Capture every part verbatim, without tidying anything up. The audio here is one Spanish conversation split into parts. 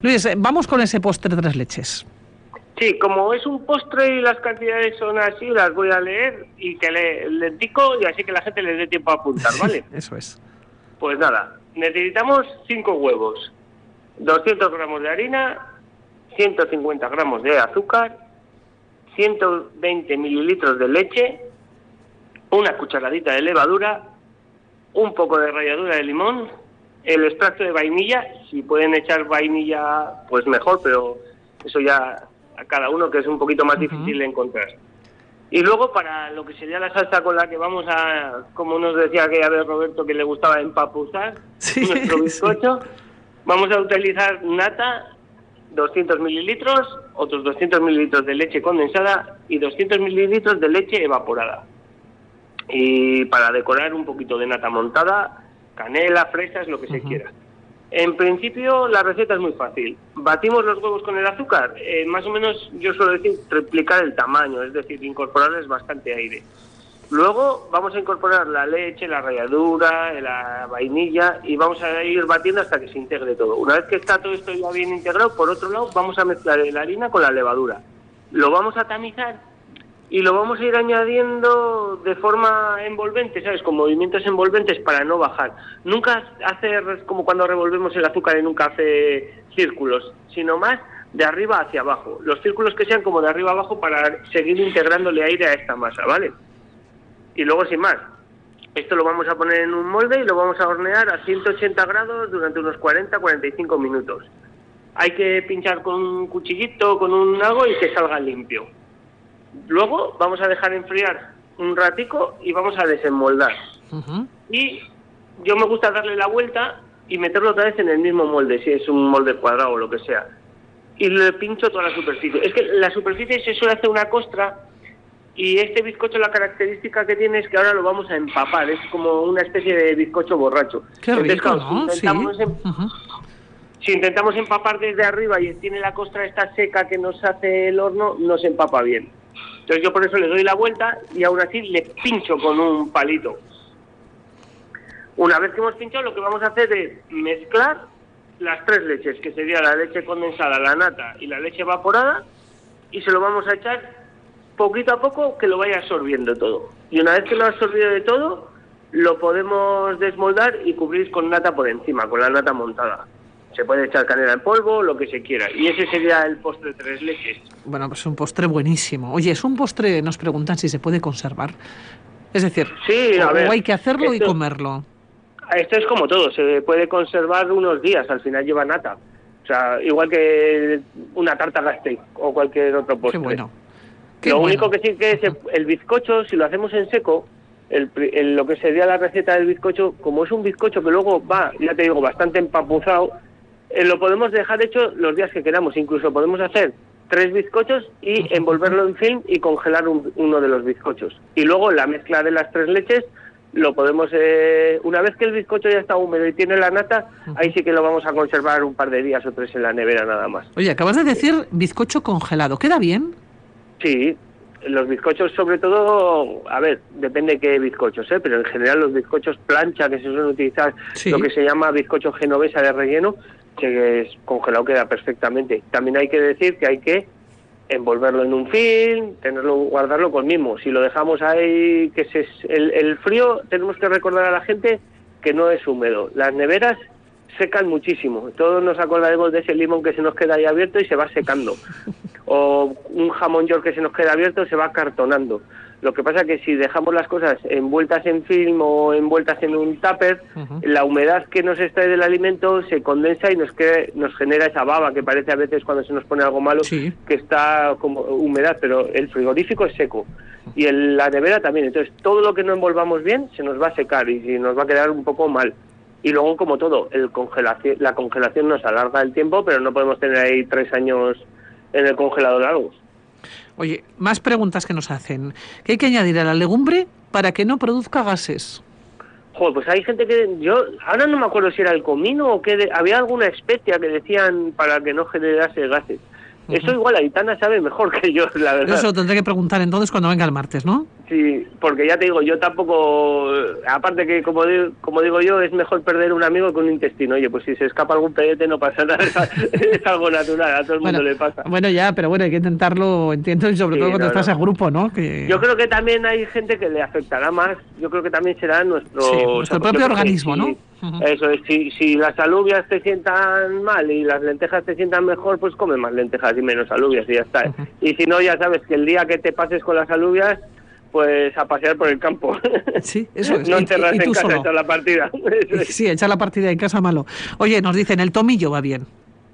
Luis, vamos con ese postre tres leches. Sí, como es un postre y las cantidades son así, las voy a leer y que le, le dico y así que la gente le dé tiempo a apuntar, ¿vale? Sí, eso es. Pues nada, necesitamos cinco huevos, doscientos gramos de harina, ciento cincuenta gramos de azúcar, ciento veinte mililitros de leche, una cucharadita de levadura, un poco de ralladura de limón, el extracto de vainilla, si pueden echar vainilla, pues mejor, pero eso ya a cada uno, que es un poquito más uh-huh. difícil de encontrar. Y luego para lo que sería la salsa con la que vamos a, como nos decía aquella vez Roberto, que le gustaba empapuzar sí, nuestro bizcocho, sí. Vamos a utilizar nata, doscientos mililitros, otros doscientos mililitros de leche condensada y doscientos mililitros de leche evaporada. Y para decorar un poquito de nata montada, canela, fresas, lo que uh-huh. se quiera. En principio la receta es muy fácil. Batimos los huevos con el azúcar, eh, más o menos yo suelo decir triplicar el tamaño, es decir, incorporarles bastante aire. Luego vamos a incorporar la leche, la ralladura, la vainilla y vamos a ir batiendo hasta que se integre todo. Una vez que está todo esto ya bien integrado, por otro lado vamos a mezclar la harina con la levadura. Lo vamos a tamizar y lo vamos a ir añadiendo de forma envolvente, ¿sabes? Con movimientos envolventes para no bajar. Nunca hacer como cuando revolvemos el azúcar en un café círculos, sino más de arriba hacia abajo. Los círculos que sean como de arriba abajo para seguir integrándole aire a esta masa, ¿vale? Y luego, sin más, esto lo vamos a poner en un molde y lo vamos a hornear a ciento ochenta grados durante unos cuarenta a cuarenta y cinco minutos. Hay que pinchar con un cuchillito, con un algo y que salga limpio. Luego vamos a dejar enfriar un ratico y vamos a desenmoldar. Uh-huh. Y yo me gusta darle la vuelta y meterlo otra vez en el mismo molde, si es un molde cuadrado o lo que sea. Y le pincho toda la superficie. Es que la superficie se suele hacer una costra y este bizcocho, la característica que tiene es que ahora lo vamos a empapar. Es como una especie de bizcocho borracho. Qué rico, Entonces, claro, ¿no? Si intentamos, sí. em- uh-huh. si intentamos empapar desde arriba y tiene la costra esta seca que nos hace el horno, no se empapa bien. Entonces yo por eso le doy la vuelta y aún así le pincho con un palito. Una vez que hemos pinchado, lo que vamos a hacer es mezclar las tres leches, que sería la leche condensada, la nata y la leche evaporada, y se lo vamos a echar poquito a poco, que lo vaya absorbiendo todo. Y una vez que lo ha absorbido de todo, lo podemos desmoldar y cubrir con nata por encima, con la nata montada. Se puede echar canela en polvo, lo que se quiera. Y ese sería el postre tres leches. Bueno, pues un postre buenísimo. Oye, es un postre, nos preguntan si se puede conservar. Es decir, sí, a o, ver, o hay que hacerlo esto, y comerlo. Esto es como todo, se puede conservar unos días, al final lleva nata. O sea, igual que una tarta Gasteiz o cualquier otro postre. Qué bueno. Qué lo bueno. único que sí que es el, el bizcocho, si lo hacemos en seco, el, el, lo que sería la receta del bizcocho, como es un bizcocho que luego va, ya te digo, bastante empapuzado, Eh, lo podemos dejar hecho los días que queramos. Incluso podemos hacer tres bizcochos y envolverlo en film y congelar un, uno de los bizcochos. Y luego la mezcla de las tres leches lo podemos... Eh, una vez que el bizcocho ya está húmedo y tiene la nata, ahí sí que lo vamos a conservar un par de días o tres en la nevera nada más. Oye, acabas de decir bizcocho congelado. ¿Queda bien? Sí, los bizcochos sobre todo... A ver, depende qué bizcochos, ¿eh? Pero en general los bizcochos plancha, que se suelen utilizar, sí. Lo que se llama bizcocho genovesa de relleno, que es congelado, queda perfectamente. También hay que decir que hay que envolverlo en un film, tenerlo, guardarlo con mimo. Si lo dejamos ahí, que se, el, el frío, tenemos que recordar a la gente que no es húmedo. Las neveras secan muchísimo. Todos nos acordaremos de ese limón que se nos queda ahí abierto y se va secando. O un jamón york que se nos queda abierto, se va acartonando. Lo que pasa es que si dejamos las cosas envueltas en film o envueltas en un tupper, uh-huh. la humedad que nos extrae del alimento se condensa y nos, que, nos genera esa baba que parece a veces cuando se nos pone algo malo, sí. que está como humedad, pero el frigorífico es seco. Y el, la nevera también. Entonces todo lo que no envolvamos bien se nos va a secar y nos va a quedar un poco mal. Y luego, como todo, el congelación, la congelación nos alarga el tiempo, pero no podemos tener ahí tres años en el congelador largos. Oye, más preguntas que nos hacen. ¿Qué hay que añadir a la legumbre para que no produzca gases? Joder, pues hay gente que... yo ahora no me acuerdo si era el comino o que... De, había alguna especia que decían para que no generase gases. Uh-huh. Eso igual Aitana sabe mejor que yo, la verdad. Eso lo tendré que preguntar entonces cuando venga el martes, ¿no? Sí, porque ya te digo, yo tampoco, aparte que como digo, como digo yo, es mejor perder un amigo que un intestino. Oye, pues si se escapa algún pedete no pasa nada, es algo natural, a todo el bueno, mundo le pasa. Bueno, ya, pero bueno, hay que intentarlo, entiendo, y sobre Sí, todo cuando no, estás no. en grupo, ¿no? Que... Yo creo que también hay gente que le afectará más, yo creo que también será nuestro... Sí, nuestro o sea, propio yo creo que organismo, si- ¿no? Uh-huh. Eso es, si, si las alubias te sientan mal y las lentejas te sientan mejor, pues come más lentejas y menos alubias y ya está. Uh-huh. Y si no, ya sabes que el día que te pases con las alubias, pues a pasear por el campo. Sí, eso es. No Y- encerrarse y tú en casa, solo. echar la partida. Eso es. Sí, echar la partida en casa malo. Oye, nos dicen, el tomillo va bien.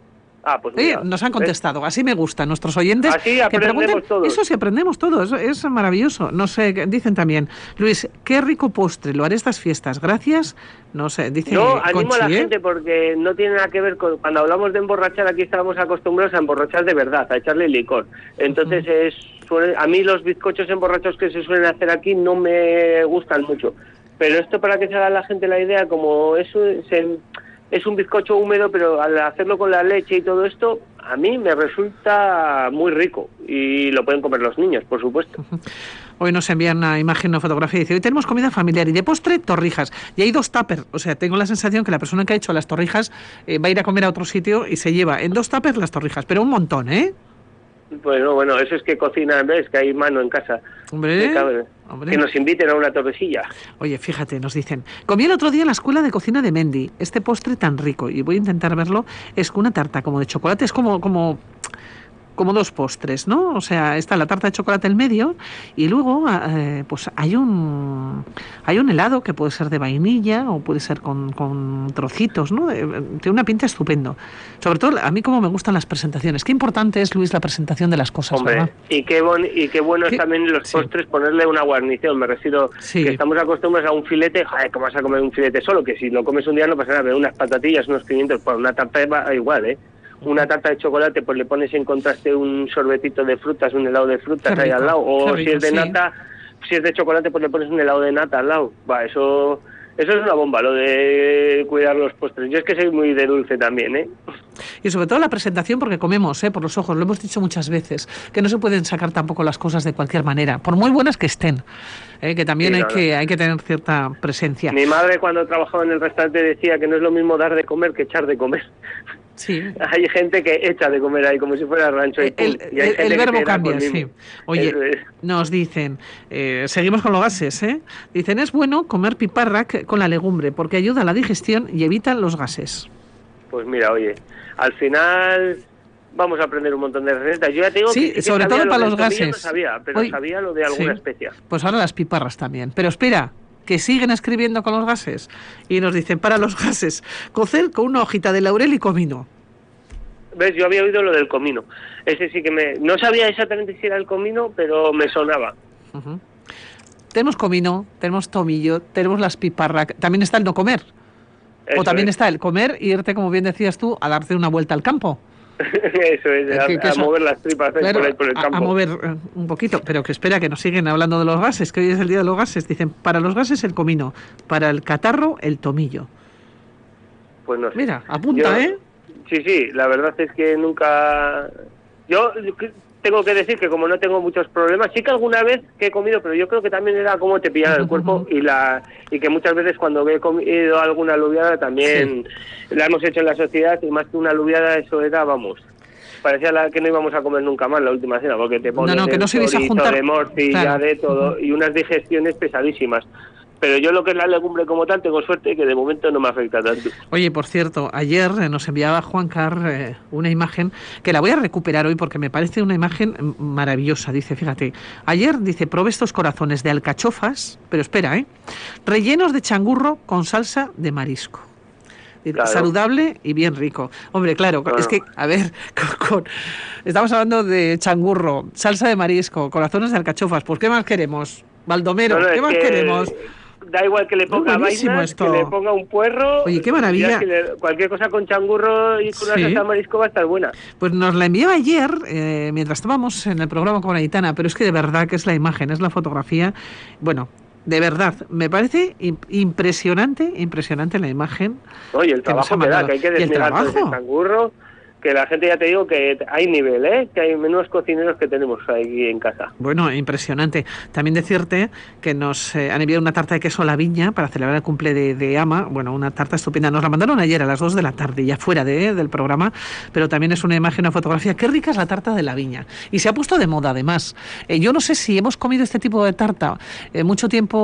Ah, pues Oye, mira, nos han ¿ves? contestado, así me gustan nuestros oyentes. Así que aprendemos pregunten, todos. eso sí aprendemos todos, es maravilloso. No sé, dicen también, Luis, qué rico postre, lo haré estas fiestas, gracias. No sé, dice Yo animo Conchi, a la ¿eh? gente porque no tiene nada que ver con... Cuando hablamos de emborrachar, aquí estábamos acostumbrados a emborrachar de verdad, a echarle licor. Entonces, uh-huh. es suele, a mí los bizcochos emborrachos que se suelen hacer aquí no me gustan mucho. Pero esto, para que se haga la gente la idea, como es un, se, es un bizcocho húmedo, pero al hacerlo con la leche y todo esto, a mí me resulta muy rico. Y lo pueden comer los niños, por supuesto. Uh-huh. Hoy nos envían una imagen, una fotografía y dice, hoy tenemos comida familiar y de postre torrijas. Y hay dos tuppers, o sea, tengo la sensación que la persona que ha hecho las torrijas eh, va a ir a comer a otro sitio y se lleva en dos tuppers las torrijas, pero un montón, ¿eh? Bueno, bueno, eso es que cocinan, ves, que hay mano en casa. Hombre, hombre. Que nos inviten a una torrecilla. Oye, fíjate, nos dicen, comí el otro día en la escuela de cocina de Mendy, este postre tan rico, y voy a intentar verlo, es una tarta como de chocolate, es como... como como dos postres, ¿no? O sea, está la tarta de chocolate en medio y luego eh, pues hay un hay un helado que puede ser de vainilla o puede ser con, con trocitos, ¿no? Eh, tiene una pinta estupendo. Sobre todo, a mí como me gustan las presentaciones. Qué importante es, Luis, la presentación de las cosas, Hombre, ¿verdad? y qué, bon y qué bueno ¿Qué? es también en los Sí. postres ponerle una guarnición. Me refiero Sí. que estamos acostumbrados a un filete, joder, ¿cómo vas a comer un filete solo? Que si lo comes un día no pasa nada, pero unas patatillas, unos pimientos, pues una tarta va igual, ¿eh? Una tarta de chocolate, pues le pones en contraste un sorbetito de frutas, un helado de frutas Qué ahí rico, al lado. O qué si es de rico, sí. nata, si es de chocolate, pues le pones un helado de nata al lado. Va, eso, eso es una bomba, lo de cuidar los postres. Yo es que soy muy de dulce también, ¿eh? Y sobre todo la presentación, porque comemos, ¿eh? Por los ojos, lo hemos dicho muchas veces, que no se pueden sacar tampoco las cosas de cualquier manera, por muy buenas que estén, ¿eh? Que también Sí, hay no, que no. hay que tener cierta presencia. Mi madre, cuando trabajaba en el restaurante, decía que no es lo mismo dar de comer que echar de comer. Sí. Hay gente que echa de comer ahí como si fuera rancho y El, y hay el, gente el que verbo te da cambia, por sí. mismo. Oye, Eso es. nos dicen, eh, seguimos con los gases, ¿eh? Dicen, es bueno comer piparrac con la legumbre porque ayuda a la digestión y evita los gases. Pues mira, oye, al final vamos a aprender un montón de recetas. Yo ya te digo Sí, que, que sobre sabía todo lo para del los tomillo, gases. No sabía, pero Hoy- sabía lo de alguna sí. especia. Pues ahora las piparras también. Pero espera, que siguen escribiendo con los gases. Y nos dicen, para los gases, cocer con una hojita de laurel y comino. ¿Ves? Yo había oído lo del comino. Ese sí que me... No sabía exactamente si era el comino, pero me sonaba. Uh-huh. Tenemos comino, tenemos tomillo, tenemos las piparras, también está el no comer. Eso o también es. está el comer y irte, como bien decías tú, a darte una vuelta al campo. Eso es, Eh, a, que- que a eso- mover las tripas ahí Claro, por ahí por el a, campo. a mover eh, un poquito, pero que espera, que nos siguen hablando de los gases, que hoy es el día de los gases. Dicen, para los gases el comino, para el catarro el tomillo. Pues no sé. Mira, apunta, Yo- ¿eh? Sí, sí, la verdad es que nunca... Yo tengo que decir que como no tengo muchos problemas, sí que alguna vez que he comido, pero yo creo que también era como te pillara el cuerpo y la y que muchas veces cuando he comido alguna alubiada también la hemos hecho en la sociedad y más que una alubiada eso era, vamos... Parecía la que no íbamos a comer nunca más la última cena, porque te ponen No, no, que el no se vais a chorizo juntar. de morcilla, Claro. de todo, y unas digestiones pesadísimas. Pero yo lo que es la legumbre como tal, tengo suerte que de momento no me afecta tanto. Oye, por cierto, ayer eh, nos enviaba Juan Car eh, una imagen que la voy a recuperar hoy porque me parece una imagen mm, maravillosa. Dice, fíjate, ayer, dice, probé estos corazones de alcachofas, pero espera, ¿eh? Rellenos de changurro con salsa de marisco. Dice, Claro. saludable y bien rico. Hombre, claro, Bueno. es que, a ver, con, con- estamos hablando de changurro, salsa de marisco, corazones de alcachofas, pues ¿qué más queremos? Baldomero, No, no, ¿qué es más que queremos? Da igual que le ponga buenísimo vainas, esto. que le ponga un puerro. Oye, qué maravilla. ya que le- cualquier cosa con changurro y con una Sí. salsa de marisco va a estar buena. Pues nos la envió ayer, eh, mientras estábamos en el programa con Aitana, pero es que de verdad que es la imagen, es la fotografía. Bueno, de verdad, me parece im- impresionante, impresionante la imagen. Oye, el Que nos trabajo ha que da, mandado. que hay que ¿Y el desmigar todo ese trabajo? changurro, que la gente, ya te digo, que hay nivel, ¿eh? Que hay menos cocineros que tenemos ahí en casa. Bueno, impresionante. También decirte que nos eh, han enviado una tarta de queso a la viña para celebrar el cumple de, de Ama. Bueno, una tarta estupenda. Nos la mandaron ayer a las dos de la tarde, ya fuera de, del programa, pero también es una imagen, una fotografía. Qué rica es la tarta de la viña. Y se ha puesto de moda, además. Eh, yo no sé si hemos comido este tipo de tarta eh, mucho tiempo,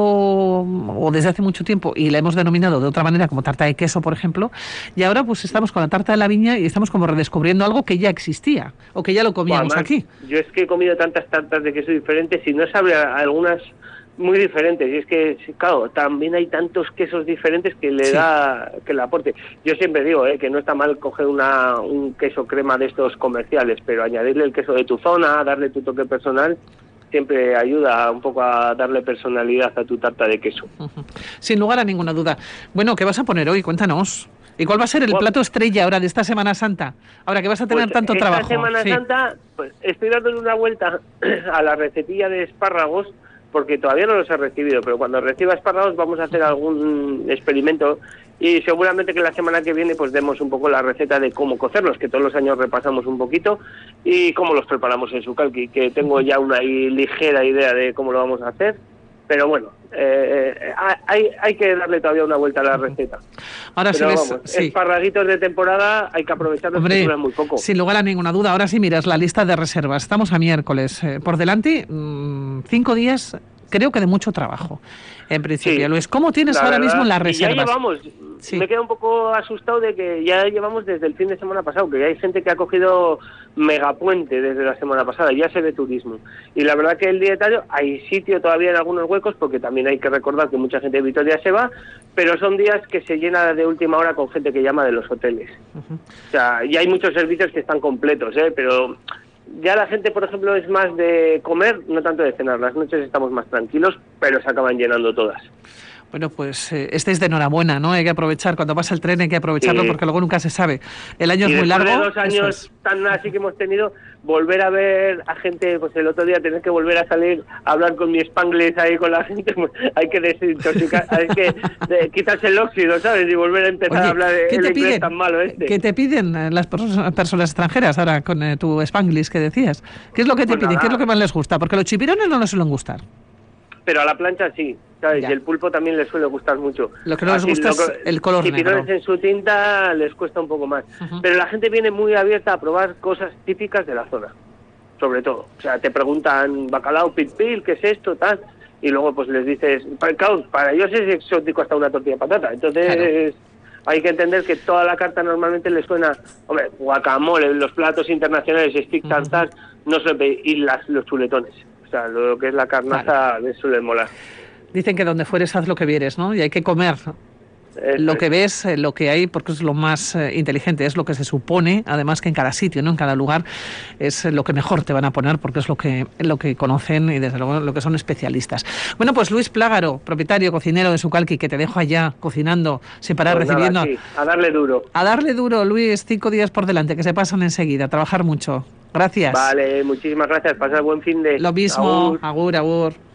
o desde hace mucho tiempo, y la hemos denominado de otra manera, como tarta de queso, por ejemplo, y ahora pues estamos con la tarta de la viña y estamos como redescubriendo algo que ya existía, o que ya lo comíamos Además, aquí. Yo es que he comido tantas tartas de queso diferentes y no sabe algunas muy diferentes. Y es que, claro, también hay tantos quesos diferentes que le Sí. da, que le aporte. Yo siempre digo eh, que no está mal coger una, un queso crema de estos comerciales, pero añadirle el queso de tu zona, darle tu toque personal, siempre ayuda un poco a darle personalidad a tu tarta de queso. Uh-huh. Sin lugar a ninguna duda. Bueno, ¿qué vas a poner hoy? Cuéntanos. ¿Y cuál va a ser el Bueno, plato estrella ahora de esta Semana Santa? Ahora que vas a tener pues tanto esta trabajo. Semana Sí. Santa, pues estoy dándole una vuelta a la recetilla de espárragos, porque todavía no los he recibido, pero cuando reciba espárragos vamos a hacer algún experimento y seguramente que la semana que viene pues demos un poco la receta de cómo cocerlos, que todos los años repasamos un poquito, y cómo los preparamos en Sucalqui, que tengo ya una ligera idea de cómo lo vamos a hacer. Pero bueno, eh, hay, hay que darle todavía una vuelta a la receta. Ahora Pero sí vamos, ves, sí. esparraguitos de temporada hay que aprovecharlos, Hombre, que duran muy poco. sin lugar a ninguna duda. Ahora sí miras la lista de reservas. Estamos a miércoles. Eh, por delante, mmm, cinco días, creo que de mucho trabajo. En principio, Sí, Luis, ¿cómo tienes ahora verdad, mismo las y reservas? ya llevamos, Sí. me quedo un poco asustado de que ya llevamos desde el fin de semana pasado, que ya hay gente que ha cogido megapuente desde la semana pasada, ya se ve turismo. Y la verdad que el dietario, hay sitio todavía en algunos huecos, porque también hay que recordar que mucha gente de Vitoria se va, pero son días que se llena de última hora con gente que llama de los hoteles. Uh-huh. O sea, y hay muchos servicios que están completos, ¿eh? Pero ya la gente, por ejemplo, es más de comer, no tanto de cenar. Las noches estamos más tranquilos, pero se acaban llenando todas. Bueno, pues eh, estáis de enhorabuena, ¿no? Hay que aprovechar, cuando pasa el tren hay que aprovecharlo, Sí. porque luego nunca se sabe. El año Y es muy después largo. de dos años es. tan así que hemos tenido, volver a ver a gente, pues el otro día tener que volver a salir a hablar con mi Spanglish ahí con la gente, pues hay que desintoxicar, hay que de, quitarse el óxido, ¿sabes? Y volver a empezar Oye, a hablar ¿qué el te inglés piden? tan malo este. ¿Qué te piden eh, las perso- personas extranjeras ahora con eh, tu Spanglish que decías? ¿Qué es lo que te Pues piden? nada. ¿Qué es lo que más les gusta? Porque los chipirones no les suelen gustar. Pero a la plancha sí, ¿sabes? Ya. Y el pulpo también les suele gustar mucho. Lo que no les Así, gusta lo es que- el color chipirones negro. en su tinta les cuesta un poco más. Ujú. Pero la gente viene muy abierta a probar cosas típicas de la zona, sobre todo. O sea, te preguntan, bacalao, pil-pil, ¿qué es esto? Tal. Y luego pues les dices, para, claro, para ellos es exótico hasta una tortilla de patata. Entonces Claro. hay que entender que toda la carta normalmente les suena, hombre, guacamole, los platos internacionales, stick tartar, no suelen pedir, y las, los chuletones. O sea, lo que es la carnaza Claro. les suele molar. Dicen que donde fueres haz lo que vieres, ¿no? Y hay que comer Eso lo es. que ves, eh, lo que hay, porque es lo más eh, inteligente, es lo que se supone, además que en cada sitio, ¿no? En cada lugar es eh, lo que mejor te van a poner, porque es lo que lo que conocen y desde luego lo que son especialistas. Bueno, pues Luis Plágaro, propietario, cocinero de Sucalqui, que te dejo allá cocinando sin parar, Pues nada, recibiendo. sí, a darle duro. A darle duro, Luis, cinco días por delante, que se pasan enseguida, a trabajar mucho. Gracias. Vale, muchísimas gracias. Pasar buen fin de... Lo mismo, Agur. agur, agur.